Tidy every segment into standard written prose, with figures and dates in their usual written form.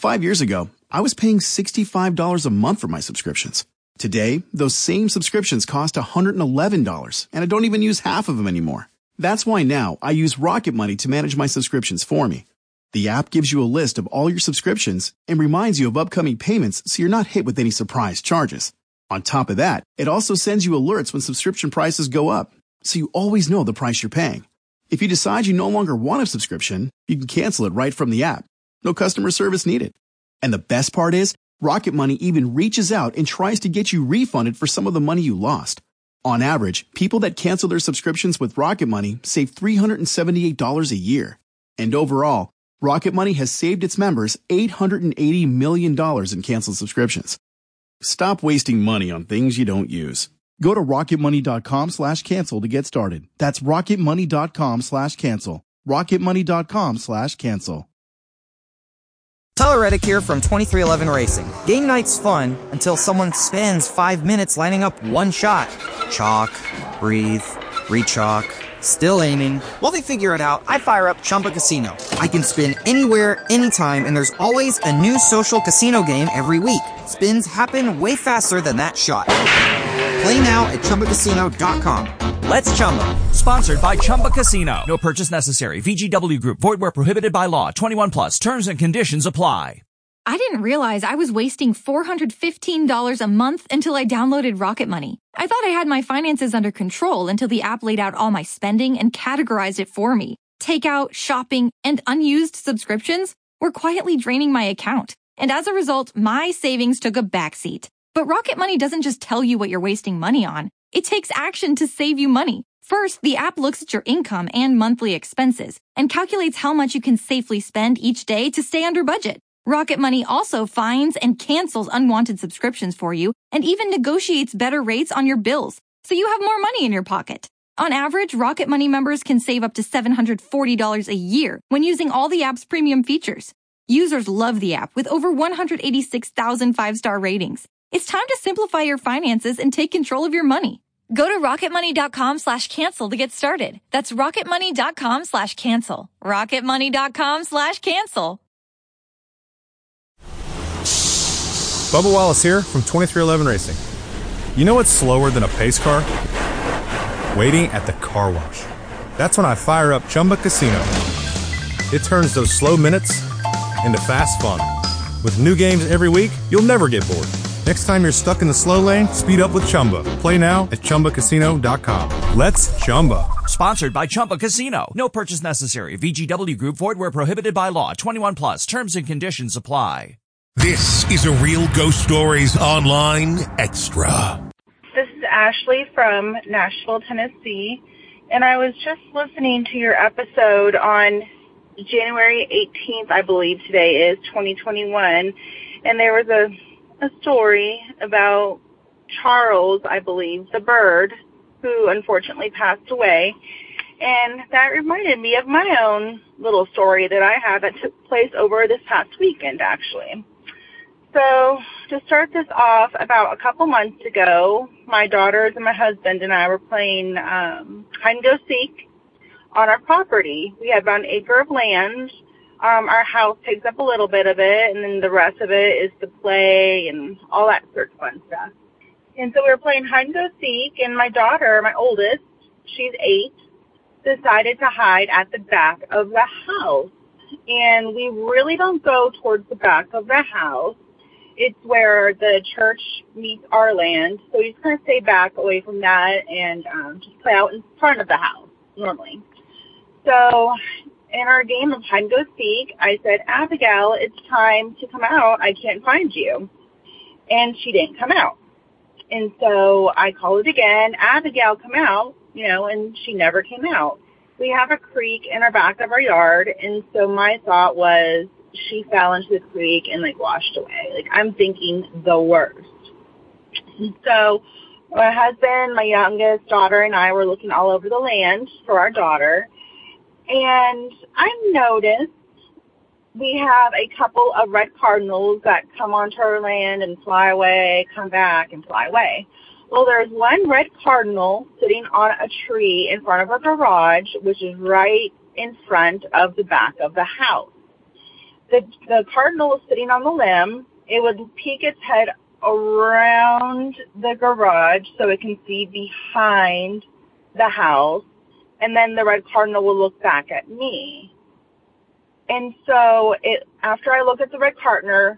5 years ago, I was paying $65 a month for my subscriptions. Today, those same subscriptions cost $111, and I don't even use half of them anymore. That's why now I use Rocket Money to manage my subscriptions for me. The app gives you a list of all your subscriptions and reminds you of upcoming payments so you're not hit with any surprise charges. On top of that, it also sends you alerts when subscription prices go up, so you always know the price you're paying. If you decide you no longer want a subscription, you can cancel it right from the app. No customer service needed. And the best part is, Rocket Money even reaches out and tries to get you refunded for some of the money you lost. On average, people that cancel their subscriptions with Rocket Money save $378 a year. And overall, Rocket Money has saved its members $880 million in canceled subscriptions. Stop wasting money on things you don't use. Go to rocketmoney.com/cancel to get started. That's rocketmoney.com/cancel. rocketmoney.com/cancel. Tyler Reddick here from 2311 Racing. Game night's fun until someone spends 5 minutes lining up one shot. Chalk, breathe, re-chalk, still aiming. While they figure it out, I fire up Chumba Casino. I can spin anywhere, anytime, and there's always a new social casino game every week. Spins happen way faster than that shot. Play now at ChumbaCasino.com. Let's Chumba. Sponsored by Chumba Casino. No purchase necessary. VGW Group. Void where prohibited by law. 21 plus. Terms and conditions apply. I didn't realize I was wasting $415 a month until I downloaded Rocket Money. I thought I had my finances under control until the app laid out all my spending and categorized it for me. Takeout, shopping, and unused subscriptions were quietly draining my account. And as a result, my savings took a backseat. But Rocket Money doesn't just tell you what you're wasting money on. It takes action to save you money. First, the app looks at your income and monthly expenses and calculates how much you can safely spend each day to stay under budget. Rocket Money also finds and cancels unwanted subscriptions for you and even negotiates better rates on your bills, so you have more money in your pocket. On average, Rocket Money members can save up to $740 a year when using all the app's premium features. Users love the app with over 186,000 five-star ratings. It's time to simplify your finances and take control of your money. Go to rocketmoney.com/cancel to get started. That's rocketmoney.com/cancel. rocketmoney.com/cancel. Bubba Wallace here from 2311 Racing. You know what's slower than a pace car? Waiting at the car wash. That's when I fire up Chumba Casino. It turns those slow minutes into fast fun. With new games every week, you'll never get bored. Next time you're stuck in the slow lane, speed up with Chumba. Play now at ChumbaCasino.com. Let's Chumba. Sponsored by Chumba Casino. No purchase necessary. VGW Group. Void where prohibited by law. 21 plus. Terms and conditions apply. This is a Real Ghost Stories Online Extra. This is Ashley from Nashville, Tennessee, and I was just listening to your episode on January 18th, I believe today is, 2021, and there was a story about Charles, I believe, the bird, who unfortunately passed away, and that reminded me of my own little story that I had that took place over this past weekend, actually. So, to start this off, about a couple months ago, my daughters and my husband and I were playing hide and go seek on our property. We have about an acre of land. Our house takes up a little bit of it, and then the rest of it is to play and all that sort of fun stuff. And so we were playing hide and go seek, and my daughter, my oldest, she's 8, decided to hide at the back of the house. And we really don't go towards the back of the house. It's where the church meets our land, so we just kind of stay back away from that and just play out in front of the house, normally. So, in our game of hide and go seek, I said, Abigail, it's time to come out. I can't find you. And she didn't come out. And so I called again, Abigail, come out, and she never came out. We have a creek in our back of our yard, and so my thought was she fell into the creek and, washed away. I'm thinking the worst. And so my husband, my youngest daughter, and I were looking all over the land for our daughter, and I noticed we have a couple of red cardinals that come onto our land and fly away, come back, and fly away. Well, there's one red cardinal sitting on a tree in front of our garage, which is right in front of the back of the house. the cardinal was sitting on the limb. It would peek its head around the garage so it can see behind the house, and then the red cardinal will look back at me. And so after I looked at the red cardinal,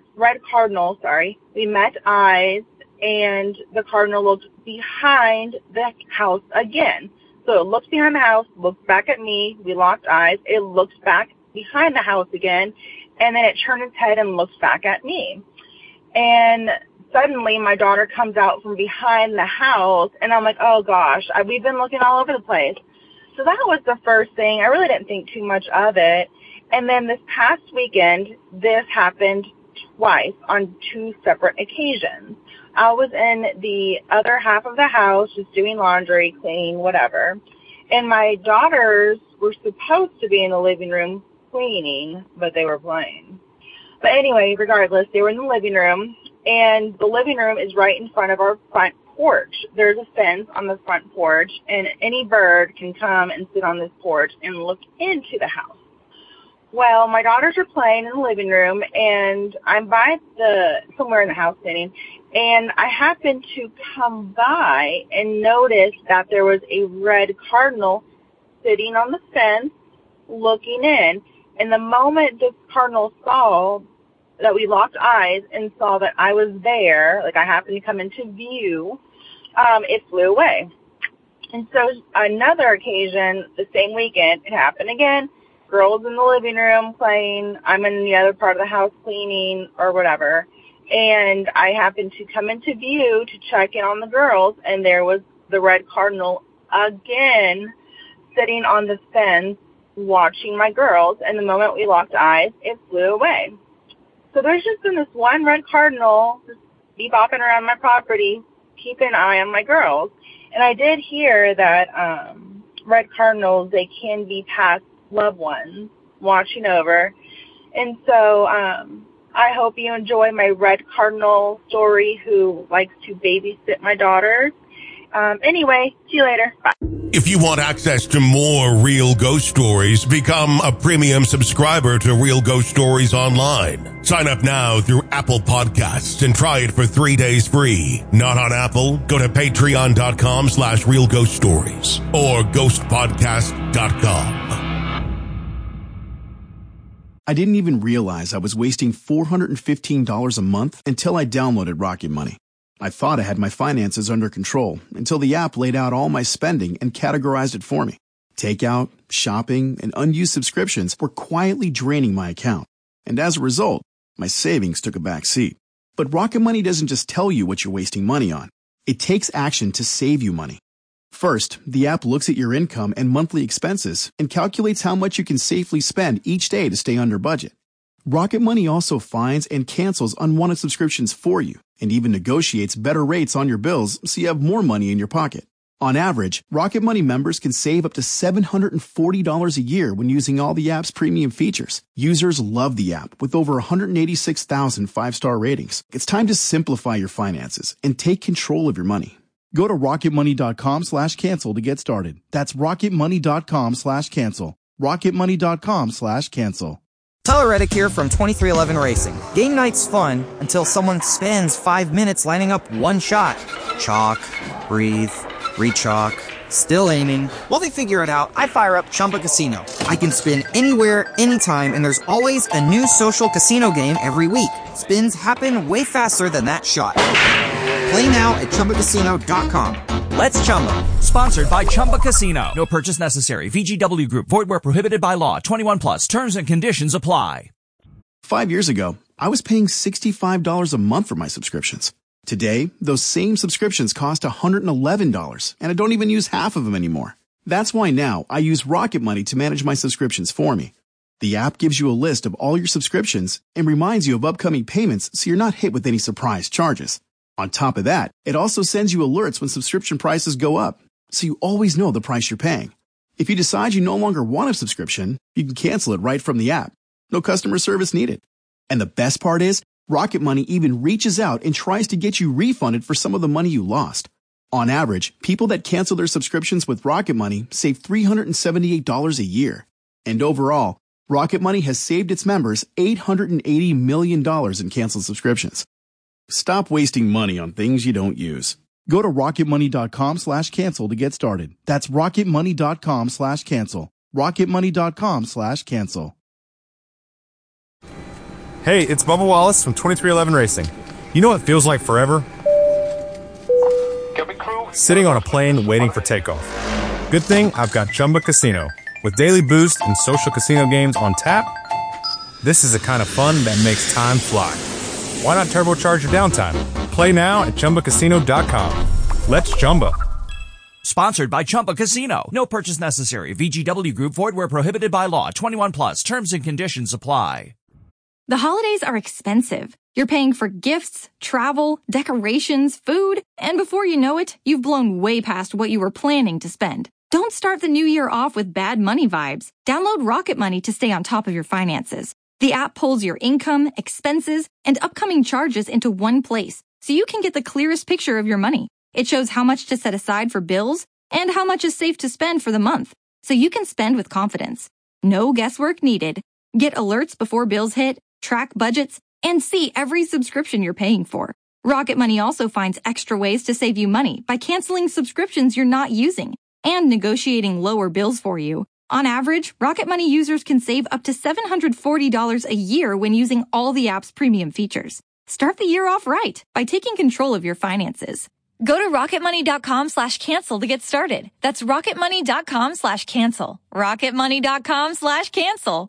we met eyes, and the cardinal looked behind the house again. So it looked behind the house, looked back at me, we locked eyes, it looked back behind the house again, and then it turned its head and looked back at me. And suddenly my daughter comes out from behind the house, and I'm like, oh gosh, we've been looking all over the place. So that was the first thing. I really didn't think too much of it. And then this past weekend, this happened twice on 2 separate occasions. I was in the other half of the house just doing laundry, cleaning, whatever. And my daughters were supposed to be in the living room cleaning, but they were playing. But anyway, regardless, they were in the living room, and the living room is right in front of our front porch. There's a fence on the front porch, and any bird can come and sit on this porch and look into the house. Well, my daughters are playing in the living room, and I'm by somewhere in the house sitting, and I happened to come by and notice that there was a red cardinal sitting on the fence looking in. And the moment this cardinal saw that we locked eyes and saw that I was there, like I happened to come into view, it flew away. And so another occasion, the same weekend, it happened again. Girls in the living room playing, I'm in the other part of the house cleaning or whatever. And I happened to come into view to check in on the girls, and there was the red cardinal again sitting on the fence watching my girls. And the moment we locked eyes, it flew away. So there's just been this one red cardinal just bebopping around my property, keeping an eye on my girls. And I did hear that red cardinals, they can be past loved ones watching over. And so I hope you enjoy my red cardinal story who likes to babysit my daughters. Anyway, see you later. Bye. If you want access to more Real Ghost Stories, become a premium subscriber to Real Ghost Stories Online. Sign up now through Apple Podcasts and try it for 3 days free. Not on Apple? Go to patreon.com/Real Ghost Stories or ghostpodcast.com. I didn't even realize I was wasting $415 a month until I downloaded Rocket Money. I thought I had my finances under control until the app laid out all my spending and categorized it for me. Takeout, shopping, and unused subscriptions were quietly draining my account. And as a result, my savings took a back seat. But Rocket Money doesn't just tell you what you're wasting money on. It takes action to save you money. First, the app looks at your income and monthly expenses and calculates how much you can safely spend each day to stay under budget. Rocket Money also finds and cancels unwanted subscriptions for you and even negotiates better rates on your bills so you have more money in your pocket. On average, Rocket Money members can save up to $740 a year when using all the app's premium features. Users love the app with over 186,000 5-star ratings. It's time to simplify your finances and take control of your money. Go to rocketmoney.com/cancel to get started. That's rocketmoney.com/cancel. rocketmoney.com/cancel. Tyler Reddick here from 2311 Racing. Game night's fun until someone spends 5 minutes lining up one shot. Chalk, breathe, rechalk, still aiming. While they figure it out, I fire up Chumba Casino. I can spin anywhere, anytime, and there's always a new social casino game every week. Spins happen way faster than that shot. Play now at ChumbaCasino.com. Let's Chumba. Sponsored by Chumba Casino. No purchase necessary. VGW Group. Void where prohibited by law. 21 plus. Terms and conditions apply. 5 years ago, I was paying $65 a month for my subscriptions. Today, those same subscriptions cost $111, and I don't even use half of them anymore. That's why now I use Rocket Money to manage my subscriptions for me. The app gives you a list of all your subscriptions and reminds you of upcoming payments so you're not hit with any surprise charges. On top of that, it also sends you alerts when subscription prices go up, so you always know the price you're paying. If you decide you no longer want a subscription, you can cancel it right from the app. No customer service needed. And the best part is, Rocket Money even reaches out and tries to get you refunded for some of the money you lost. On average, people that cancel their subscriptions with Rocket Money save $378 a year. And overall, Rocket Money has saved its members $880 million in canceled subscriptions. Stop wasting money on things you don't use. Go to rocketmoney.com/cancel to get started. That's rocketmoney.com/cancel. rocketmoney.com/cancel. Hey, it's Bubba Wallace from 2311 Racing. You know what feels like forever? Sitting on a plane waiting for takeoff. Good thing I've got Chumba Casino. With daily boost and social casino games on tap, this is the kind of fun that makes time fly. Why not turbocharge your downtime? Play now at ChumbaCasino.com. Let's Chumba. Sponsored by Chumba Casino. No purchase necessary. VGW Group. Void where prohibited by law. 21 plus. Terms and conditions apply. The holidays are expensive. You're paying for gifts, travel, decorations, food, and before you know it, you've blown way past what you were planning to spend. Don't start the new year off with bad money vibes. Download Rocket Money to stay on top of your finances. The app pulls your income, expenses, and upcoming charges into one place, so you can get the clearest picture of your money. It shows how much to set aside for bills and how much is safe to spend for the month, so you can spend with confidence. No guesswork needed. Get alerts before bills hit, track budgets, and see every subscription you're paying for. Rocket Money also finds extra ways to save you money by canceling subscriptions you're not using and negotiating lower bills for you. On average, Rocket Money users can save up to $740 a year when using all the app's premium features. Start the year off right by taking control of your finances. Go to rocketmoney.com/cancel to get started. That's rocketmoney.com/cancel. rocketmoney.com/cancel.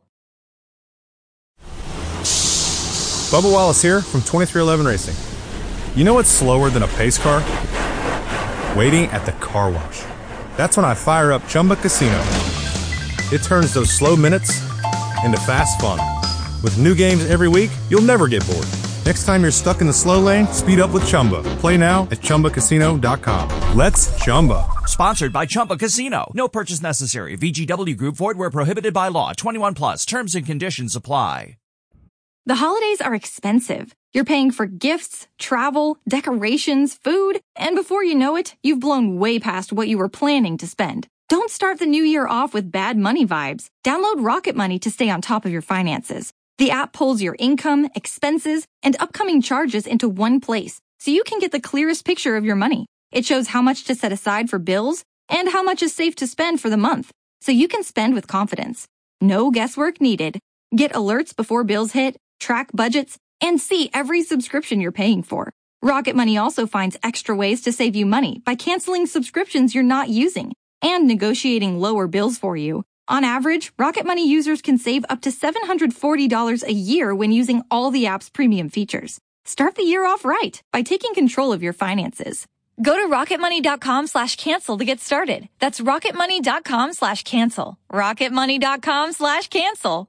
Bubba Wallace here from 2311 Racing. You know what's slower than a pace car? Waiting at the car wash. That's when I fire up Chumba Casino. It turns those slow minutes into fast fun. With new games every week, you'll never get bored. Next time you're stuck in the slow lane, speed up with Chumba. Play now at ChumbaCasino.com. Let's Chumba. Sponsored by Chumba Casino. No purchase necessary. VGW Group. Void where prohibited by law. 21 plus. Terms and conditions apply. The holidays are expensive. You're paying for gifts, travel, decorations, food, and before you know it, you've blown way past what you were planning to spend. Don't start the new year off with bad money vibes. Download Rocket Money to stay on top of your finances. The app pulls your income, expenses, and upcoming charges into one place, so you can get the clearest picture of your money. It shows how much to set aside for bills and how much is safe to spend for the month, so you can spend with confidence. No guesswork needed. Get alerts before bills hit, track budgets, and see every subscription you're paying for. Rocket Money also finds extra ways to save you money by canceling subscriptions you're not using and negotiating lower bills for you. On average, Rocket Money users can save up to $740 a year when using all the app's premium features. Start the year off right by taking control of your finances. Go to rocketmoney.com/cancel to get started. That's rocketmoney.com/cancel. rocketmoney.com/cancel.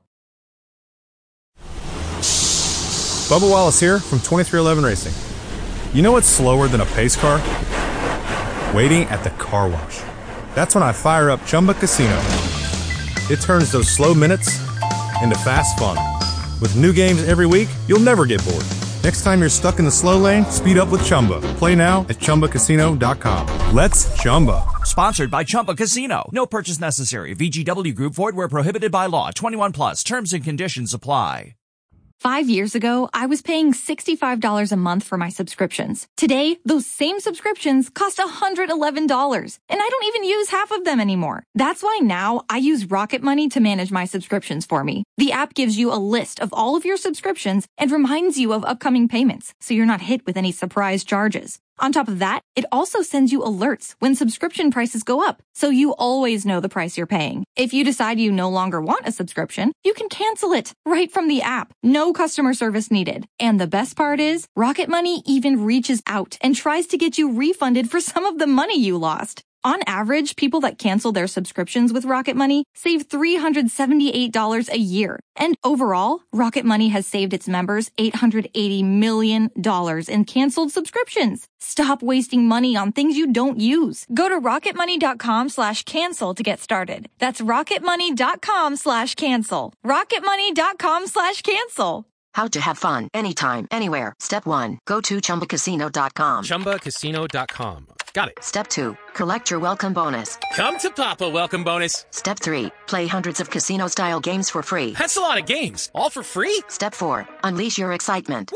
Bubba Wallace here from 2311 Racing. You know what's slower than a pace car? Waiting at the car wash. That's when I fire up Chumba Casino. It turns those slow minutes into fast fun. With new games every week, you'll never get bored. Next time you're stuck in the slow lane, speed up with Chumba. Play now at ChumbaCasino.com. Let's Chumba. Sponsored by Chumba Casino. No purchase necessary. VGW Group. Void where prohibited by law. 21 plus. Terms and conditions apply. 5 years ago, I was paying $65 a month for my subscriptions. Today, those same subscriptions cost $111, and I don't even use half of them anymore. That's why now I use Rocket Money to manage my subscriptions for me. The app gives you a list of all of your subscriptions and reminds you of upcoming payments, so you're not hit with any surprise charges. On top of that, it also sends you alerts when subscription prices go up, so you always know the price you're paying. If you decide you no longer want a subscription, you can cancel it right from the app. No customer service needed. And the best part is, Rocket Money even reaches out and tries to get you refunded for some of the money you lost. On average, people that cancel their subscriptions with Rocket Money save $378 a year. And overall, Rocket Money has saved its members $880 million in canceled subscriptions. Stop wasting money on things you don't use. Go to rocketmoney.com/cancel to get started. That's rocketmoney.com/cancel. rocketmoney.com/cancel. How to have fun anytime, anywhere. Step 1. Go to ChumbaCasino.com. ChumbaCasino.com. Got it. Step 2. Collect your welcome bonus. Come to Papa welcome bonus. Step 3. Play hundreds of casino-style games for free. That's a lot of games. All for free? Step 4. Unleash your excitement.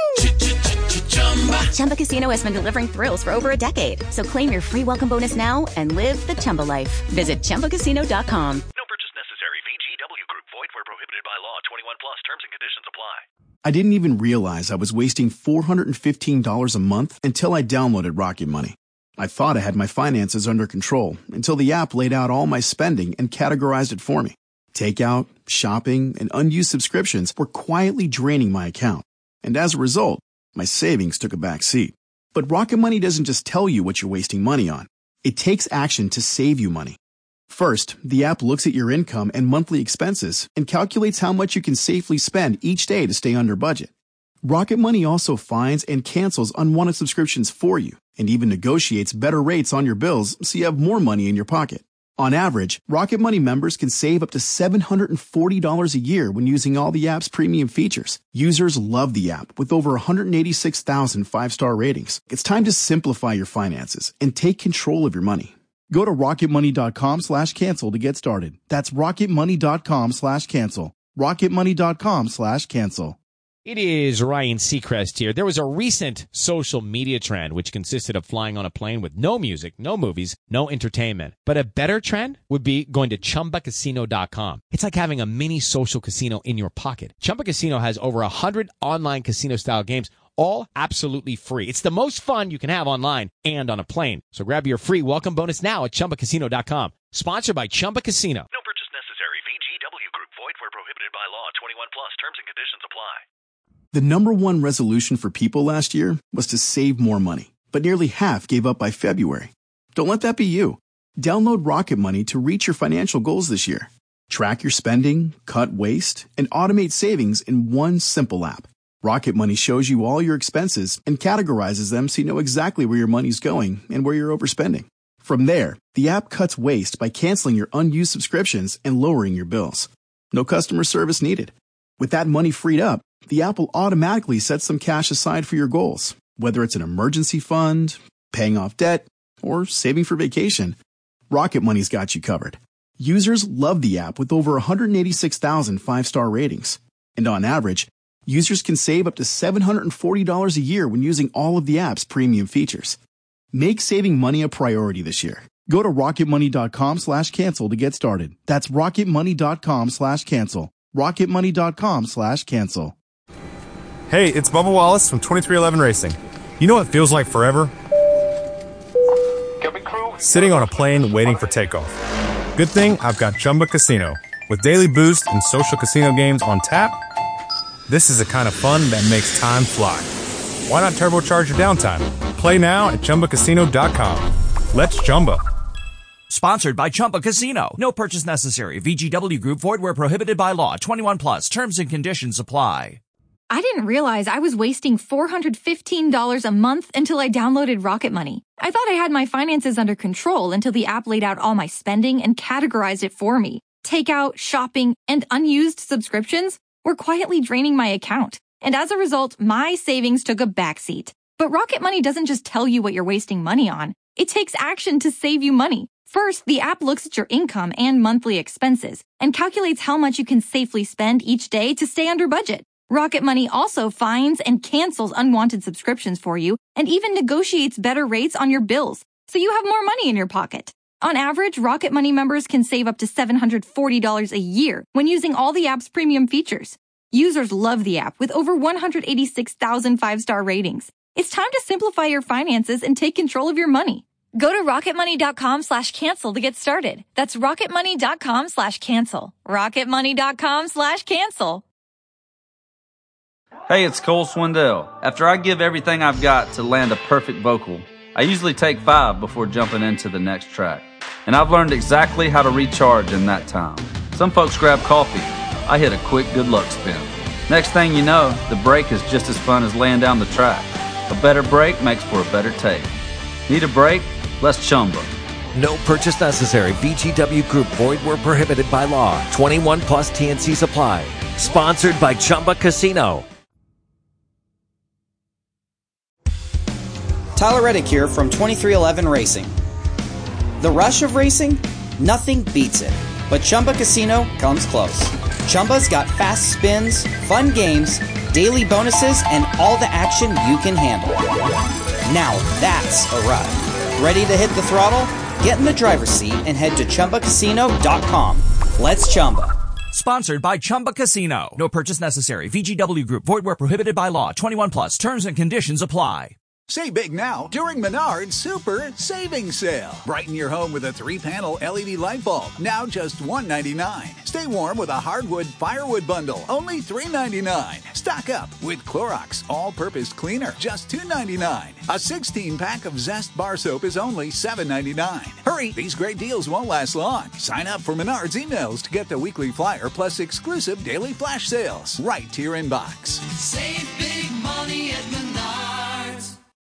Chumba Casino has been delivering thrills for over a decade. So claim your free welcome bonus now and live the Chumba life. Visit ChumbaCasino.com. No purchase necessary. VGW Group. Void where prohibited by law. 21 plus. Terms and conditions apply. I didn't even realize I was wasting $415 a month until I downloaded Rocket Money. I thought I had my finances under control until the app laid out all my spending and categorized it for me. Takeout, shopping, and unused subscriptions were quietly draining my account. And as a result, my savings took a back seat. But Rocket Money doesn't just tell you what you're wasting money on. It takes action to save you money. First, the app looks at your income and monthly expenses and calculates how much you can safely spend each day to stay under budget. Rocket Money also finds and cancels unwanted subscriptions for you and even negotiates better rates on your bills so you have more money in your pocket. On average, Rocket Money members can save up to $740 a year when using all the app's premium features. Users love the app with over 186,000 five-star ratings. It's time to simplify your finances and take control of your money. Go to rocketmoney.com/cancel to get started. That's rocketmoney.com/cancel. rocketmoney.com/cancel. It is Ryan Seacrest here. There was a recent social media trend which consisted of flying on a plane with no music, no movies, no entertainment. But a better trend would be going to ChumbaCasino.com. It's like having a mini social casino in your pocket. Chumba Casino has over 100 online casino-style games, all absolutely free. It's the most fun you can have online and on a plane. So grab your free welcome bonus now at ChumbaCasino.com. Sponsored by Chumba Casino. No purchase necessary. VGW Group. Void where prohibited by law. 21 plus. Terms and conditions apply. The number one resolution for people last year was to save more money, but nearly half gave up by February. Don't let that be you. Download Rocket Money to reach your financial goals this year. Track your spending, cut waste, and automate savings in one simple app. Rocket Money shows you all your expenses and categorizes them so you know exactly where your money's going and where you're overspending. From there, the app cuts waste by canceling your unused subscriptions and lowering your bills. No customer service needed. With that money freed up, the app will automatically set some cash aside for your goals, whether it's an emergency fund, paying off debt, or saving for vacation. Rocket Money's got you covered. Users love the app with over 186,000 five-star ratings. And on average, users can save up to $740 a year when using all of the app's premium features. Make saving money a priority this year. Go to rocketmoney.com/cancel to get started. That's rocketmoney.com/cancel. rocketmoney.com/cancel. Hey, it's Bubba Wallace from 2311 Racing. You know what feels like forever? Sitting on a plane waiting for takeoff. Good thing I've got Chumba Casino. With daily boost and social casino games on tap, this is the kind of fun that makes time fly. Why not turbocharge your downtime? Play now at ChumbaCasino.com. Let's Chumba. Sponsored by Chumba Casino. No purchase necessary. VGW Group. Void where prohibited by law. 21 plus. Terms and conditions apply. I didn't realize I was wasting $415 a month until I downloaded Rocket Money. I thought I had my finances under control until the app laid out all my spending and categorized it for me. Takeout, shopping, and unused subscriptions were quietly draining my account. And as a result, my savings took a backseat. But Rocket Money doesn't just tell you what you're wasting money on. It takes action to save you money. First, the app looks at your income and monthly expenses and calculates how much you can safely spend each day to stay under budget. Rocket Money also finds and cancels unwanted subscriptions for you and even negotiates better rates on your bills, so you have more money in your pocket. On average, Rocket Money members can save up to $740 a year when using all the app's premium features. Users love the app with over 186,000 five-star ratings. It's time to simplify your finances and take control of your money. Go to rocketmoney.com/cancel to get started. That's rocketmoney.com/cancel. rocketmoney.com/cancel. Hey, it's Cole Swindell. After I give everything I've got to land a perfect vocal, I usually take 5 before jumping into the next track. And I've learned exactly how to recharge in that time. Some folks grab coffee. I hit a quick good luck spin. Next thing you know, the break is just as fun as laying down the track. A better break makes for a better take. Need a break? Let's Chumba. No purchase necessary. VGW Group. Void where prohibited by law. 21 plus TNCs apply. Sponsored by Chumba Casino. Tyler Reddick here from 2311 Racing. The rush of racing? Nothing beats it. But Chumba Casino comes close. Chumba's got fast spins, fun games, daily bonuses, and all the action you can handle. Now that's a ride. Ready to hit the throttle? Get in the driver's seat and head to ChumbaCasino.com. Let's Chumba. Sponsored by Chumba Casino. No purchase necessary. VGW Group. Void where prohibited by law. 21 plus. Terms and conditions apply. Save big now during Menard's Super Savings Sale. Brighten your home with a 3-panel LED light bulb, now just $1.99. Stay warm with a hardwood firewood bundle, only $3.99. Stock up with Clorox All-Purpose Cleaner, just $2.99. A 16-pack of Zest Bar Soap is only $7.99. Hurry, these great deals won't last long. Sign up for Menard's emails to get the weekly flyer plus exclusive daily flash sales right to your inbox. Save big money at Menard's.